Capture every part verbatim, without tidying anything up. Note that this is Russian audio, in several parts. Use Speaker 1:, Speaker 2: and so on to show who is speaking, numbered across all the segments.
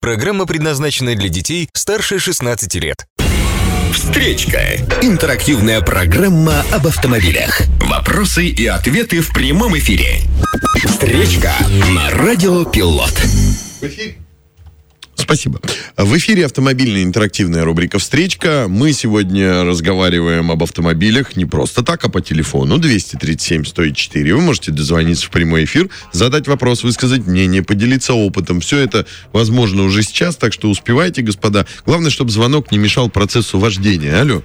Speaker 1: Программа предназначена для детей старше шестнадцати лет.
Speaker 2: Встречка. Интерактивная программа об автомобилях. Вопросы и ответы в прямом эфире. Встречка на Радио Пилот.
Speaker 3: В эфире. Спасибо. В эфире автомобильная интерактивная рубрика «Встречка». Мы сегодня разговариваем об автомобилях не просто так, а по телефону двести тридцать семь сто четыре. Вы можете дозвониться в прямой эфир, задать вопрос, высказать мнение, поделиться опытом. Все это возможно уже сейчас, так что успевайте, господа. Главное, чтобы звонок не мешал процессу вождения. Алло.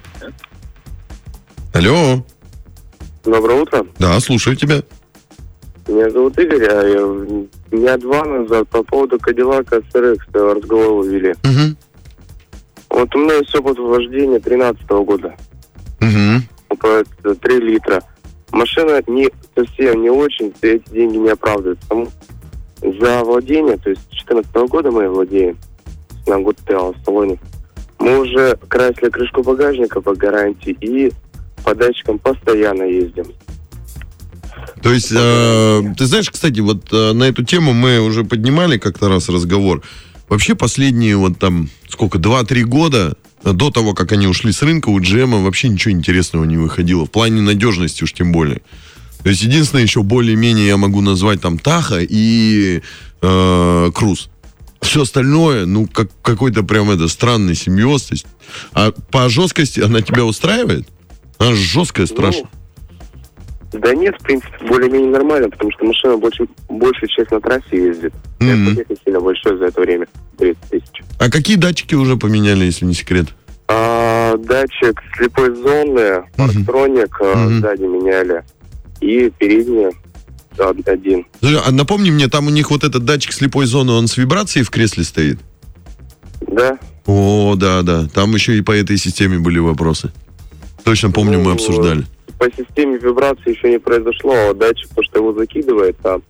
Speaker 3: Алло.
Speaker 4: Доброе утро.
Speaker 3: Да, слушаю тебя.
Speaker 4: Меня зовут Игорь, а я, дня два назад по поводу Кадиллака эс эр икс разговор вели.
Speaker 3: Угу.
Speaker 4: Вот у меня есть опыт вождения тринадцатого года.
Speaker 3: Угу.
Speaker 4: три литра. Машина не совсем не очень, эти деньги не оправдывают. Потому за владение, то есть с четырнадцатого года мы владеем, на год стояла в салоне. Мы уже красили крышку багажника по гарантии и по датчикам постоянно ездим.
Speaker 3: То есть, э, ты знаешь, кстати, вот э, на эту тему мы уже поднимали как-то раз разговор. Вообще последние вот там, сколько, два-три года, до того, как они ушли с рынка, у джи эм вообще ничего интересного не выходило. В плане надежности уж тем более. То есть, единственное, еще более-менее я могу назвать там Таха и э, Круз. Все остальное, ну, как какой-то прям это странный симбиоз. То есть, а по жесткости она тебя устраивает? Она жесткая, страшно.
Speaker 4: Да нет, в принципе, более-менее нормально, потому что машина больше, большую часть на трассе ездит.
Speaker 3: Mm-hmm.
Speaker 4: Это сильно большой за это время, тридцать тысяч.
Speaker 3: А какие датчики уже поменяли, если не секрет?
Speaker 4: А, датчик слепой зоны, парктроник mm-hmm. сзади меняли, и передний один.
Speaker 3: А напомни мне, там у них вот этот датчик слепой зоны, он с вибрацией в кресле стоит?
Speaker 4: Да.
Speaker 3: О, да, да, там еще и по этой системе были вопросы. Точно помню, ну, мы обсуждали.
Speaker 4: По системе вибрации еще не произошло, а датчик, то, что его закидывает там,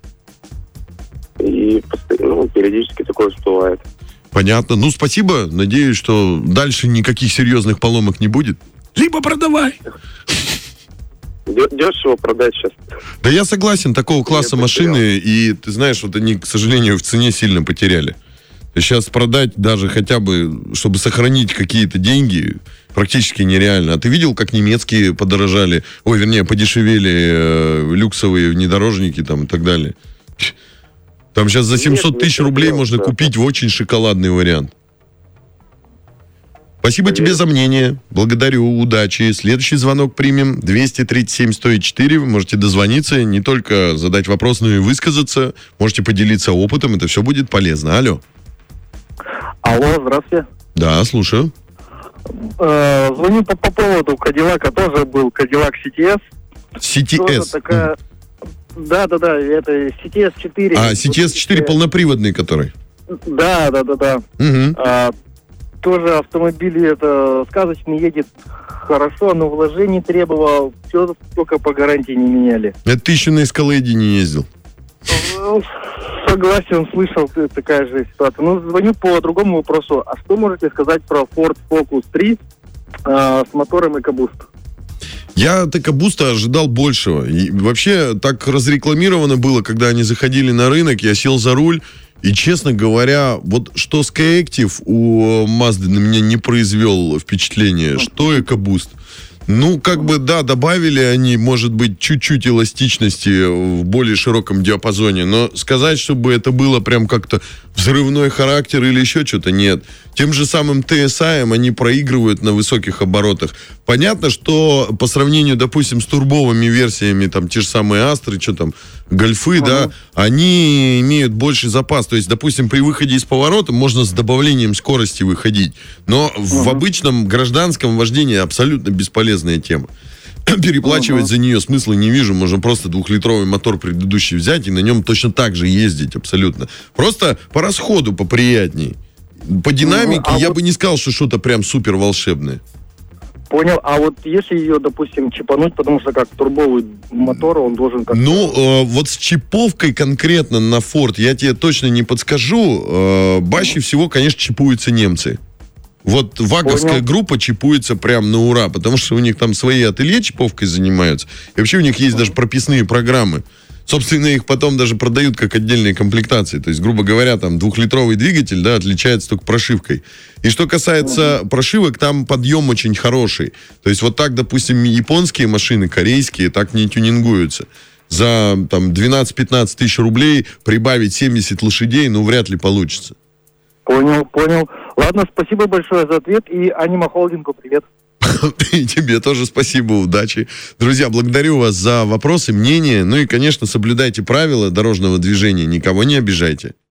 Speaker 4: и ну, периодически такое всплывает.
Speaker 3: Понятно. Ну, спасибо. Надеюсь, что дальше никаких серьезных поломок не будет. Либо продавай.
Speaker 4: Дешево продать сейчас.
Speaker 3: Да я согласен, такого класса машины, и ты знаешь, вот они, к сожалению, в цене сильно потеряли. Сейчас продать даже хотя бы, чтобы сохранить какие-то деньги, практически нереально. А ты видел, как немецкие подорожали? Ой, вернее, подешевели э, люксовые внедорожники там и так далее. Там сейчас за семьсот тысяч рублей можно да. купить в очень шоколадный вариант. Спасибо Привет. тебе за мнение. Благодарю, удачи. Следующий звонок примем. двести тридцать семь сто четыре. Вы можете дозвониться, не только задать вопрос, но и высказаться. Можете поделиться опытом. Это все будет полезно. Алло.
Speaker 5: Алло, здравствуйте.
Speaker 3: Да, слушаю.
Speaker 5: Э, звоню по, по поводу Кадиллака. Тоже был Cadillac си ти эс.
Speaker 3: си ти эс.
Speaker 5: Такая... Да, да, да, это си ти эс четыре.
Speaker 3: А, си ти эс четыре полноприводный, который?
Speaker 5: Да, да, да, да.
Speaker 3: Угу.
Speaker 5: А, тоже автомобиль это сказочный, едет хорошо, но вложений требовал. Все только по гарантии не меняли.
Speaker 3: Это ты еще на Эскалейде не ездил?
Speaker 5: Согласен, слышал такая же ситуация. Ну, звоню по другому вопросу. А что можете сказать про Ford Focus три э, с мотором EcoBoost?
Speaker 3: Я от EcoBoost ожидал большего. И вообще так разрекламировано было, когда они заходили на рынок, я сел за руль, и, честно говоря, вот что Skyactiv у Mazda на меня не произвел впечатление, что EcoBoost. Ну, как бы, да, добавили они, может быть, чуть-чуть эластичности в более широком диапазоне, но сказать, чтобы это было прям как-то взрывной характер или еще что-то, нет. Тем же самым ти эс ай они проигрывают на высоких оборотах. Понятно, что по сравнению, допустим, с турбовыми версиями, там, те же самые Астры, что там, Гольфы, uh-huh. да, они имеют больший запас. То есть, допустим, при выходе из поворота можно с добавлением скорости выходить. Но uh-huh. в обычном гражданском вождении абсолютно бесполезная тема. Переплачивать uh-huh. за нее смысла не вижу. Можно просто двухлитровый мотор предыдущий взять и на нем точно так же ездить абсолютно. Просто по расходу поприятней. По динамике uh-huh. а я вот... бы не сказал, что что-то прям супер волшебное.
Speaker 5: Понял. А вот если ее, допустим, чипануть, потому что как турбовый мотор, он должен как-то...
Speaker 3: Ну, э, вот с чиповкой конкретно на Ford я тебе точно не подскажу. Э, Баще всего, конечно, чипуются немцы. Вот ваговская Понял. группа чипуется прям на ура, потому что у них там свои ателье чиповкой занимаются. И вообще у них есть даже прописные программы. Собственно, их потом даже продают как отдельные комплектации. То есть, грубо говоря, там двухлитровый двигатель, да, отличается только прошивкой. И что касается прошивок, там подъем очень хороший. То есть, вот так, допустим, японские машины, корейские, так не тюнингуются. За там двенадцать-пятнадцать тысяч рублей прибавить семьдесят лошадей, ну, вряд ли получится.
Speaker 5: Понял, понял. Ладно, спасибо большое за ответ. И Анима Холдингу привет.
Speaker 3: И тебе тоже спасибо, удачи. Друзья, благодарю вас за вопросы, мнения. Ну и, конечно, соблюдайте правила дорожного движения, никого не обижайте.